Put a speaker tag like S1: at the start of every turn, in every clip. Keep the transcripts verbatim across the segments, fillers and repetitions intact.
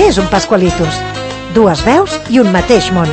S1: és un Pascualitos. Dues veus i un mateix món.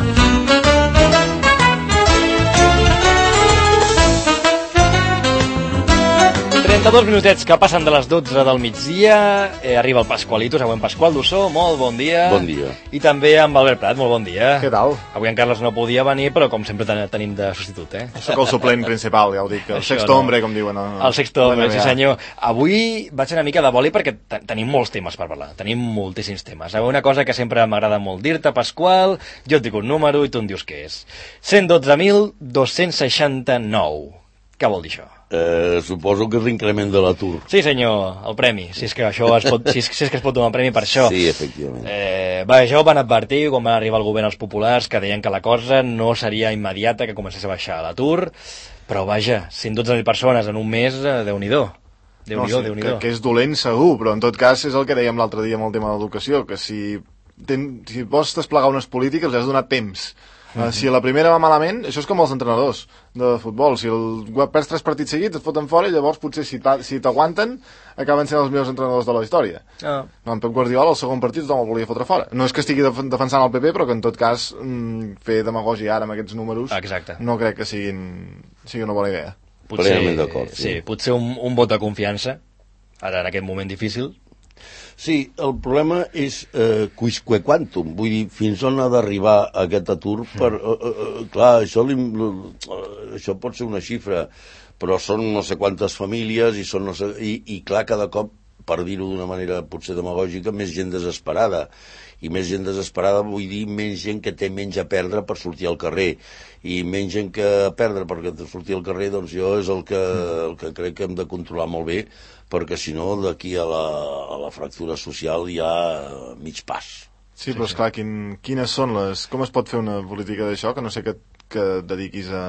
S2: trenta-dos minutets que passen de les dotze del migdia, eh, arriba el Pascualitos, avui en Pasqual Dussó, molt bon dia.
S3: Bon dia.
S2: I també amb Albert Prat, molt bon dia.
S4: Què tal?
S2: Avui en Carles no podia venir, però com sempre ten tenim de substitut, eh?
S4: Soc el suplent principal, ja ho dic, el
S2: Això
S4: sexto
S2: no.
S4: hombre, com diuen. El,
S2: el sexto hombre, sí senyor. Avui vaig una mica de boli perquè tenim molts temes per parlar, tenim moltíssims temes. Una cosa que sempre m'agrada molt dir-te, Pasqual, jo et dic un número i tu em dius què és. cent dotze mil dos-cents seixanta-nou. Què vol dir això?
S3: Eh, suposo que és l'increment de l'atur.
S2: Sí, senyor, el premi. Si és que això es pot, si és, si és que es pot donar un premi per això.
S3: Sí, efectivament.
S2: Eh, va, això ho van advertir quan van arribar al govern els populars, que deien que la cosa no seria immediata, que comencés a baixar l'atur, però vaja, cent dotze mil persones en un mes, eh, Déu-n'hi-do. Déu-n'hi-do,
S4: no, sí,
S2: Déu-n'hi-do.
S4: Que, que és dolent segur, però en tot cas és el que dèiem l'altre dia amb el tema de l'educació, que si, ten, si vols desplegar unes polítiques li has donat temps. Uh, si la primera va malament, això és com els entrenadors de futbol, si el, perds tres partits seguits et foten fora i llavors potser si t'aguanten acaben sent els millors entrenadors de la història.
S2: Ah.
S4: No, en Pep Guardiola el segon partit tothom el volia fotre fora. No és que estigui def defensant el P P, però que en tot cas mm, fer demagògia ara amb aquests números
S2: Exacte.
S4: No crec que siguin, sigui una bona idea.
S2: Potser,
S3: d'acord, sí.
S2: sí, potser un, un vot de confiança ara en aquest moment difícil.
S3: Sí, el problema és eh, quisque quantum, vull dir, fins on ha d'arribar aquest atur per... Eh, eh, clar, això, li, eh, això pot ser una xifra, però són no sé quantes famílies i, són no sé, i, i clar, cada cop, per dir-ho d'una manera potser demagògica, més gent desesperada. I més gent desesperada vull dir menys gent que té menys a perdre per sortir al carrer. I menys gent que a perdre perquè sortir al carrer, doncs jo és el que, el que crec que hem de controlar molt bé, perquè si no d'aquí a, la, a la fractura social hi ha mig pas.
S4: Sí, però esclar, quin, quines són les... Com es pot fer una política d'això, que no sé que, que et dediquis a,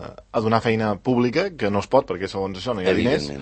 S4: a donar feina pública, que no es pot, perquè segons això no hi ha diners.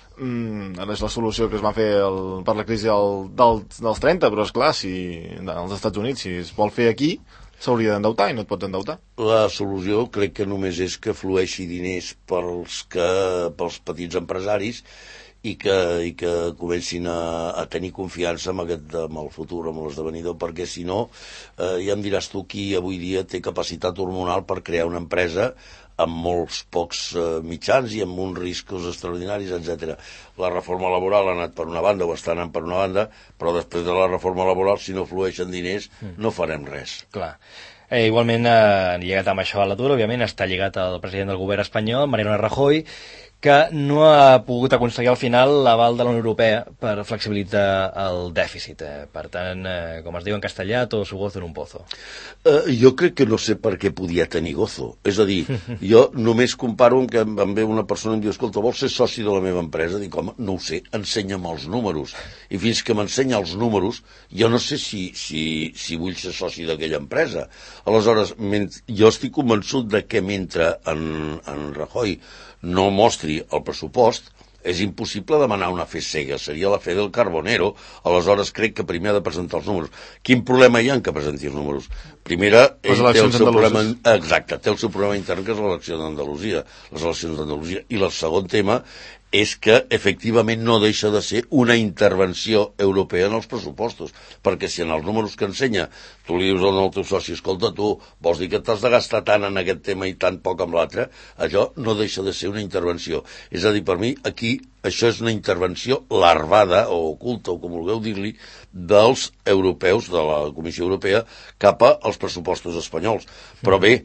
S4: Mm, és la solució que es va fer el, per la crisi del, del, dels trenta, però esclar, si als Estats Units, si es vol fer aquí, s'hauria d'endeutar i no et pots endeutar.
S3: La solució crec que només és que flueixi diners pels, que, pels petits empresaris i que, i que comencin a, a tenir confiança amb, aquest, amb el futur, amb l'esdevenidor, perquè si no, eh, ja em diràs tu qui avui dia té capacitat hormonal per crear una empresa amb molts pocs eh, mitjans i amb uns riscos extraordinaris, etcètera. La reforma laboral ha anat per una banda o està anant per una banda, però després de la reforma laboral, si no flueixen diners, no farem res.
S2: Clar. Eh, igualment, eh, lligat amb això a l'atur, òbviament, està lligat al president del govern espanyol, Mariano Rajoy, que no ha pogut aconseguir al final l'aval de la Unió Europea per flexibilitzar el dèficit. Eh? Per tant, eh, com es diu en castellà, todo su gozo en un pozo.
S3: Uh, jo crec que no sé per què podia tenir gozo. És a dir, jo només comparo amb que em ve una persona i em diu, escolta, vols ser soci de la meva empresa? Dic, home, no ho sé, ensenya'm els números. I fins que m'ensenya els números, jo no sé si, si, si vull ser soci d'aquella empresa. Aleshores, jo estic convençut de que mentre en, en Rajoy no mostri el pressupost, és impossible demanar una fe cega, seria la fe del Carbonero. Aleshores crec que primer ha de presentar els números. Quin problema hi ha en que presenti els números? Primera, ell té el seu problema, exacte, té el seu problema intern, que és l'elecció d'Andalusia, les eleccions d'Andalusia, i el segon tema és que efectivament no deixa de ser una intervenció europea en els pressupostos, perquè si en els números que ensenya tu li dius al teu soci, escolta, tu vols dir que t'has de gastar tant en aquest tema i tant poc amb l'altre, allò no deixa de ser una intervenció. És a dir, per mi, aquí això és una intervenció larvada o oculta, o com vulgueu dir-li, dels europeus, de la Comissió Europea, cap als pressupostos espanyols. Però bé,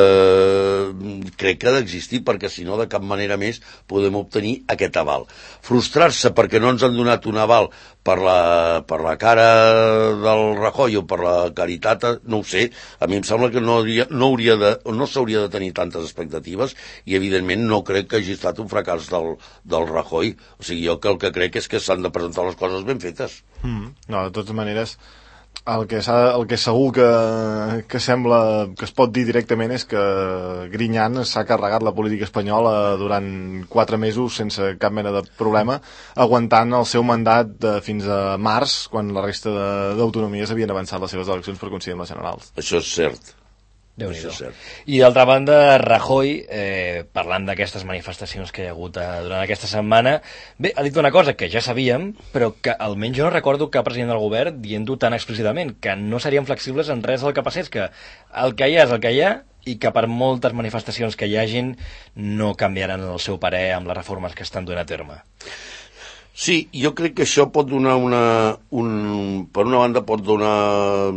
S3: eh, crec que ha d'existir, perquè si no de cap manera més podem obtenir aquest aval. Frustrar-se perquè no ens han donat un aval per la, per la cara del Rajoy o per la caritat, no ho sé. A mi em sembla que no, hauria, no, hauria de, no s'hauria de tenir tantes expectatives i evidentment no crec que hagi estat un fracàs del, del Rajoy. O sigui, jo que el que crec és que s'han de presentar les coses ben fetes.
S4: Mm, no, de totes maneres, el que, el que segur que, que sembla que es pot dir directament és que Griñán s'ha carregat la política espanyola durant quatre mesos sense cap mena de problema, aguantant el seu mandat de, fins a març, quan la resta d'autonomies havien avançat les seves eleccions per coincidir amb les generals.
S3: Això és cert.
S2: Déu-n'hi-do. I d'altra banda, Rajoy, eh, parlant d'aquestes manifestacions que hi ha hagut eh, durant aquesta setmana, bé, ha dit una cosa que ja sabíem, però que almenys jo no recordo cap president del govern dient-ho tan explícitament, que no serien flexibles en res del que passés, que el que hi ha és el que hi ha, i que per moltes manifestacions que hi hagin no canviaran el seu parer amb les reformes que estan duent a terme.
S3: Sí, jo crec que això pot donar una... Un, per una banda pot donar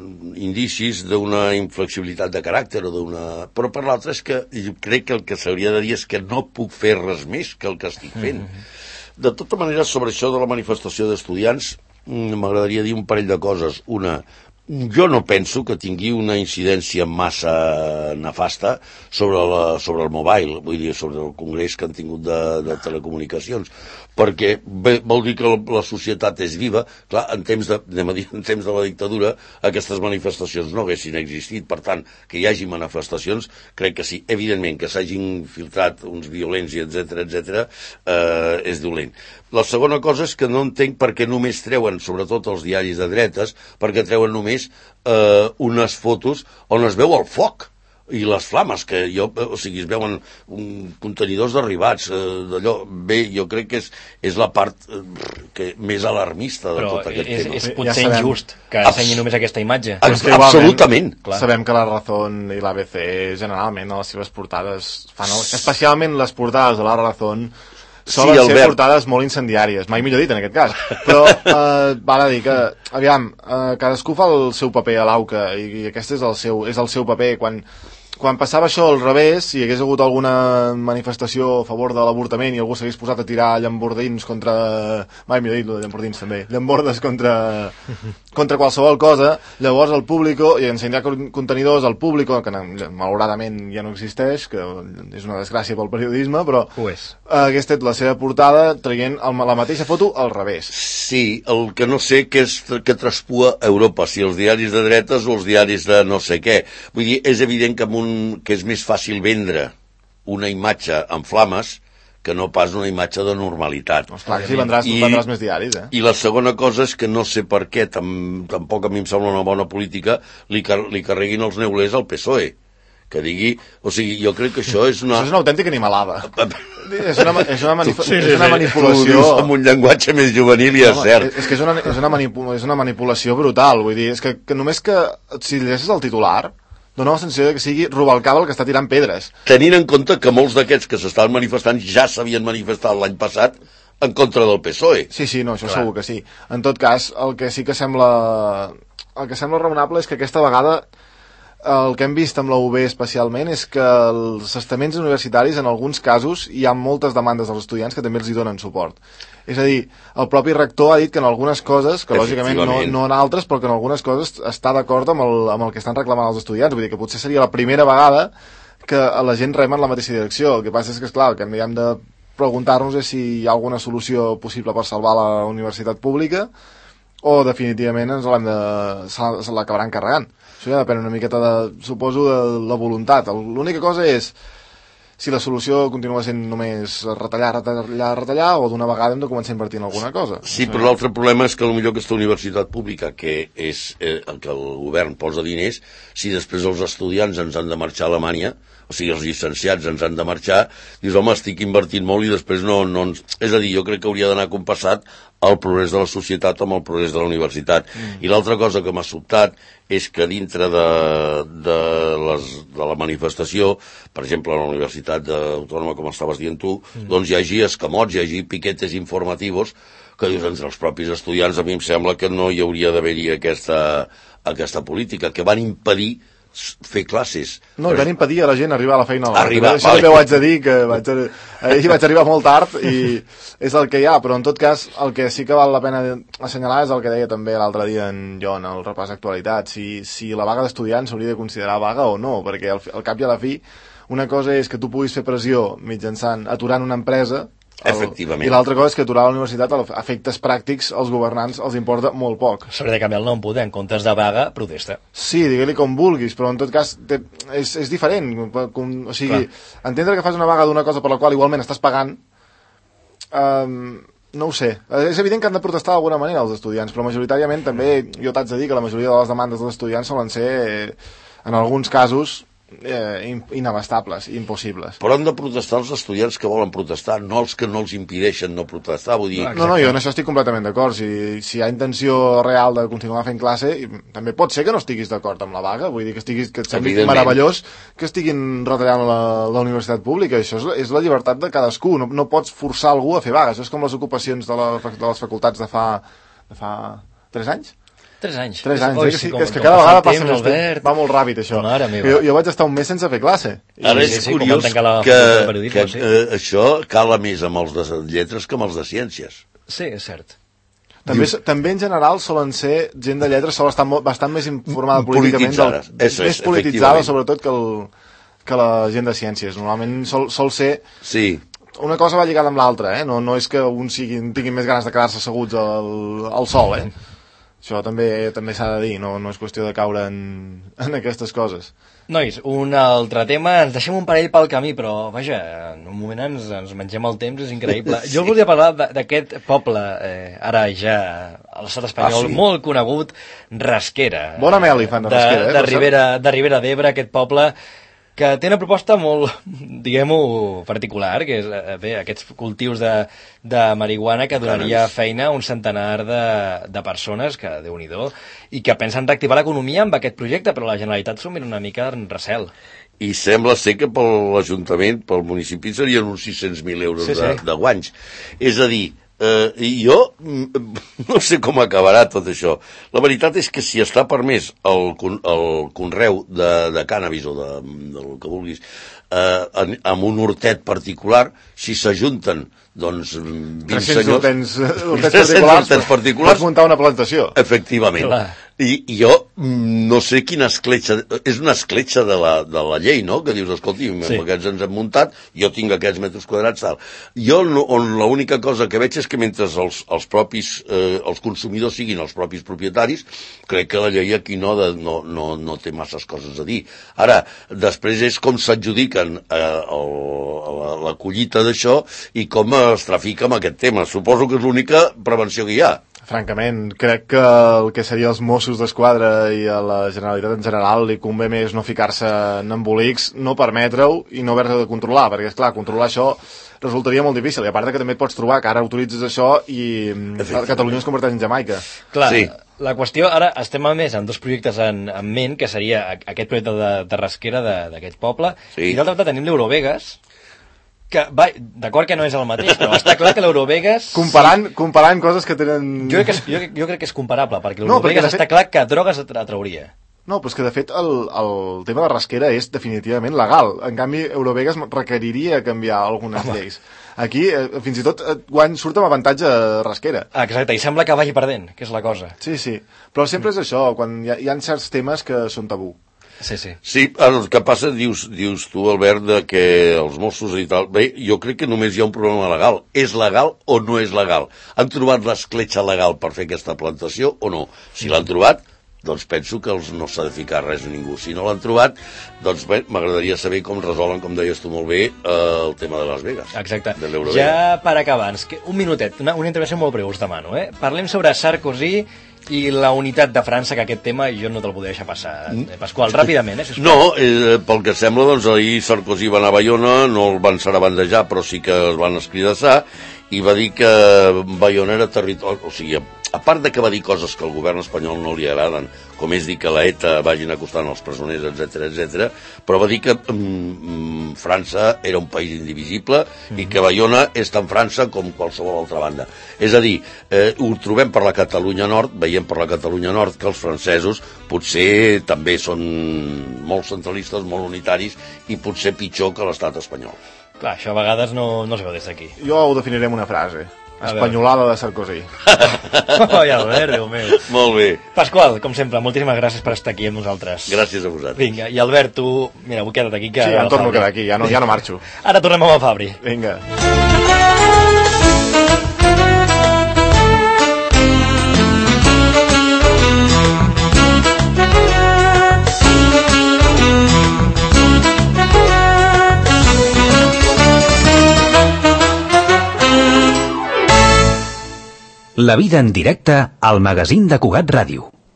S3: indicis d'una inflexibilitat de caràcter o d'una... Però per l'altra és que jo crec que el que s'hauria de dir és que no puc fer res més que el que estic fent. Mm-hmm. De tota manera, sobre això de la manifestació d'estudiants, m'agradaria dir un parell de coses. Una, jo no penso que tingui una incidència massa nefasta sobre, la, sobre el mobile, vull dir, sobre el congrés que han tingut de, de telecomunicacions, perquè bé, vol dir que la, la societat és viva. Clar, en temps, de, anem a dir, en temps de la dictadura aquestes manifestacions no haguessin existit, per tant, que hi hagi manifestacions, crec que sí, evidentment que s'hagin filtrat uns violents i etcètera, etcètera, eh, és dolent. La segona cosa és que no entenc per què només treuen, sobretot els diaris de dretes, perquè treuen només eh, unes fotos on es veu el foc i les flames, que jo, o sigui, es veuen un, contenidors derribats, eh, d'allò. Bé, jo crec que és, és la part eh, que, més alarmista de
S2: però
S3: tot aquest
S2: és,
S3: tema.
S2: és potser ja injust que ensenyi només aquesta imatge.
S3: Abs absolutament.
S4: Clar. Sabem que la Razón i l'A B C generalment a les seves portades fan, especialment les portades de la Razón, solen sí, ser Albert. Portades molt incendiàries, mai millor dit en aquest cas, però eh, val a dir que, aviam, eh, cadascú fa el seu paper a l'auca i, i aquest és el seu, és el seu paper. Quan, quan passava això al revés, si hi hagués hagut alguna manifestació a favor de l'avortament i algú s'hagués posat a tirar llambordins contra... mai millor dit, llambordins també, llambordes contra, contra qualsevol cosa, llavors el público, i incendiar contenidors al público, que malauradament ja no existeix, que és una desgràcia pel periodisme, però
S2: pues.
S4: hagués fet la seva portada traient el, la mateixa foto al revés.
S3: Sí, el que no sé que és que traspua Europa, si els diaris de dretes o els diaris de no sé què. Vull dir, és evident que amb un que és més fàcil vendre una imatge amb flames que no pas una imatge de normalitat.
S4: Doncs clar que sí, vendràs, I, vendràs més diaris, eh?
S3: I la segona cosa és que no sé per què, tam, tampoc a mi em sembla una bona política, li, car li carreguin els neulers al P S O E. Que digui... O sigui, jo crec que això és una...
S4: Això és una autèntica animalada. és, una, és, una manip
S3: sí, sí,
S4: és una manipulació...
S3: Tu amb un llenguatge més juvenil i és cert.
S4: És, és que és una, és, una manipu és una manipulació brutal, vull dir, és que, que només que... Si llegeixes el titular... dona la sensació que sigui Rubalcaba el que està tirant pedres.
S3: Tenint en compte que molts d'aquests que s'estaven manifestant ja s'havien manifestat l'any passat en contra del P S O E.
S4: Sí, sí, no, això Clar. Segur que sí. En tot cas, el que sí que sembla... El que sembla raonable és que aquesta vegada el que hem vist amb la U B especialment és que els estaments universitaris, en alguns casos, hi ha moltes demandes dels estudiants que també els hi donen suport. És a dir, el propi rector ha dit que en algunes coses, que lògicament no, no en altres, però que en algunes coses està d'acord amb, el, amb el que estan reclamant els estudiants. Vull dir que potser seria la primera vegada que la gent rema en la mateixa direcció. El que passa és que, esclar, el que hem de preguntar-nos és si hi ha alguna solució possible per salvar la universitat pública o definitivament ens l'hem de... se l'acabaran carregant. Això ja depèn una miqueta, de, suposo, de la voluntat. L'única cosa és si la solució continua sent només retallar, retallar, retallar, o d'una vegada hem de començar a invertir en alguna cosa.
S3: Sí, però l'altre problema és que potser aquesta universitat pública, que és eh, el que el govern posa diners, si després els estudiants ens han de marxar a Alemanya, o sigui, els llicenciats ens han de marxar, dius, home, estic invertint molt i després no, no ens... És a dir, jo crec que hauria d'anar compassat el progrés de la societat amb el progrés de la universitat. Mm. I l'altra cosa que m'ha sobtat és que dintre de, de, les, de la manifestació, per exemple, a la Universitat Autònoma, com estaves dient tu, mm. doncs hi hagi escamots, hi hagi piquetes informatius, que dius, entre els propis estudiants, a mi em sembla que no hi hauria d'haver-hi aquesta, aquesta política, que van impedir fer classes.
S4: No, i van impedir a la gent arribar a la feina a l'hora.
S3: Arribar,
S4: Això
S3: vale.
S4: també ho haig de dir, que vaig, ahir vaig arribar molt tard i és el que hi ha, però en tot cas el que sí que val la pena assenyalar és el que deia també l'altre dia en Jon, el repàs d'actualitat, si, si la vaga d'estudiants s'hauria de considerar vaga o no, perquè al, al cap i a la fi una cosa és que tu puguis fer pressió mitjançant aturant una empresa, el,
S3: efectivament.
S4: I l'altra cosa és que aturar la universitat a efectes pràctics als governants els importa molt poc.
S2: S'hauria de canviar el nom, poder, en comptes de vaga, protesta.
S4: Sí, digue-li com vulguis, però en tot cas té, és, és diferent. Com, o sigui, Clar. entendre que fas una vaga d'una cosa per la qual igualment estàs pagant, um, no ho sé. És evident que han de protestar d'alguna manera els estudiants, però majoritàriament també jo t'haig de dir que la majoria de les demandes dels estudiants solen ser en alguns casos, eh, inabastables, impossibles.
S3: Però han de protestar els estudiants que volen protestar, no els que no els impedeixen no protestar, vull dir...
S4: No, no, jo en això estic completament d'acord. Si, si hi ha intenció real de continuar fent classe, també pot ser que no estiguis d'acord amb la vaga, vull dir que, estiguis, que et sembli meravellós que estiguin retallant la, la universitat pública. Això és, és la llibertat de cadascú, no, no pots forçar algú a fer vaga. Això és com les ocupacions de, la, de les facultats de fa, de fa tres anys?
S2: Tres anys.
S4: Tres anys,
S2: Oi,
S4: eh?
S2: sí,
S4: Sí,
S2: com,
S4: és que cada vegada passa
S2: temps,
S4: més temps. Va molt ràpid, això. Jo, jo vaig estar un mes sense fer classe.
S3: Ara és
S2: sí, sí,
S3: curiós
S2: la
S3: que,
S2: que
S3: sí. eh, això cala més amb els de lletres que amb els de ciències.
S2: Sí, és cert.
S4: També, Diu... també en general solen ser gent de lletres, sol estar molt, bastant més informada políticament, del,
S3: és,
S4: més polititzada sobretot que, el, que la gent de ciències. Normalment sol, sol ser...
S3: Sí.
S4: Una cosa va lligada amb l'altra, eh? No, no és que uns siguin, tinguin més ganes de quedar-se asseguts al, al sol, eh? Això també també s'ha de dir, no, no és qüestió de caure en, en aquestes coses.
S2: Nois, un altre tema, ens deixem un parell pel camí, però vaja, en un moment ens, ens mengem el temps, és increïble. Jo volia parlar d'aquest poble, eh, ara ja a l'estat espanyol, ah, sí? molt conegut, Rasquera.
S4: Bona mel·li fan de Rasquera, eh?
S2: De Ribera, de Ribera d'Ebre, aquest poble que té una proposta molt, diguem-ho, particular, que és bé, aquests cultius de, de marihuana que donaria feina a un centenar de, de persones, que Déu-n'hi-do, i que pensen reactivar l'economia amb aquest projecte, però la Generalitat s'ho mira una mica en recel.
S3: I sembla ser que per l'Ajuntament, pel municipi, serien uns sis-cents mil euros sí, sí. de, de guanys. És a dir, Uh, jo no sé com acabarà tot això. La veritat és que si està permès el, el conreu de, de cànnabis o de, del que vulguis uh, en, amb un hortet particular, si s'ajunten doncs vint senyors
S4: hortens, hortens particulars,
S3: particulars
S4: pots muntar una plantació.
S3: Efectivament. Clar. I, I jo no sé quina escletxa, és una escletxa de la, de la llei, no?, que dius, escolti, sí. aquests ens hem muntat, jo tinc aquests metres quadrats, tal. Jo no, on l'única cosa que veig és que mentre els, els propis, eh, els consumidors siguin els propis propietaris, crec que la llei aquí no, de, no, no, no té masses coses a dir. Ara, després és com s'adjudiquen eh, el, la, la collita d'això i com es trafica amb aquest tema. Suposo que és l'única prevenció que hi ha.
S4: Francament, crec que el que seria els Mossos d'Esquadra i a la Generalitat en general li convé més no ficar-se en embolics, no permetre-ho i no haver-se de controlar, perquè, esclar, controlar això resultaria molt difícil, i a part que també et pots trobar que ara autoritzes això i Catalunya es converteix en Jamaica.
S2: Clar, sí. La qüestió, ara estem a més amb dos projectes en, en ment, que seria aquest projecte de, de Rasquera d'aquest poble, sí. i d'altra banda tenim l'Eurovegas, que, va, d'acord que no és el mateix, però està clar que l'Eurovegas...
S4: Comparant, sí. comparant coses que tenen...
S2: Jo crec que és, jo, jo crec que és comparable, perquè l'Eurovegas no, perquè està fet... clar que drogues atrauria.
S4: No, però és que de fet el, el tema de Rasquera és definitivament legal. En canvi, Eurovegas requeriria canviar algunes Home. lleis. Aquí, eh, fins i tot, quan surt amb avantatge Rasquera.
S2: Ah, exacte, i sembla que vagi perdent, que és la cosa.
S4: Sí, sí, però sempre és això, quan hi ha, hi ha certs temes que són tabú.
S2: Sí, sí.
S3: Sí, el que passa, dius, dius tu, Albert, de que els Mossos i tal... Bé, jo crec que només hi ha un problema legal. És legal o no és legal? Han trobat l'escletxa legal per fer aquesta plantació o no? Si l'han trobat, doncs penso que els no s'ha de ficar res a ningú. Si no l'han trobat, doncs bé, m'agradaria saber com resolen, com deies tu molt bé, eh, el tema de Las Vegas.
S2: Exacte. Ja per acabar, un minutet, una, una intervenció molt breu, us demano, eh? Parlem sobre Sarkozy i la unitat de França, que aquest tema jo no te'l podria deixar passar. Eh, Pasqual, ràpidament, eh?
S3: No, eh, pel que sembla, doncs ahir Sarkozy va anar a Bayona, no el van sarabandejar, però sí que el van escridassar, i va dir que Bayona era territori... O sigui, a part de que va dir coses que al govern espanyol no li agraden, com és dir que la ETA vagin acostant els presoners, etcètera, etcètera, però va dir que mm, França era un país indivisible mm-hmm. i que Bayona és tan França com qualsevol altra banda. És a dir, eh, ho trobem per la Catalunya Nord, veiem per la Catalunya Nord que els francesos potser també són molt centralistes, molt unitaris i potser pitjor que l'estat espanyol.
S2: Clar, això a vegades no, no es veu des d'aquí.
S4: Jo ho definiré amb una frase. Espanyolada de Sarkozy.
S2: Oh, ja ho veus, Déu meu.
S3: Molt bé.
S2: Pasqual, com sempre, moltíssimes gràcies per estar aquí amb nosaltres.
S3: Gràcies a vosaltres.
S2: Vinga, i Albert, tu, mira, vull queda't aquí. Que
S4: sí, em torno a quedar aquí, ja no, ja no marxo.
S2: Ara tornem amb el Fabri.
S4: Vinga.
S5: La vida en directe al magazín de Cugat Ràdio.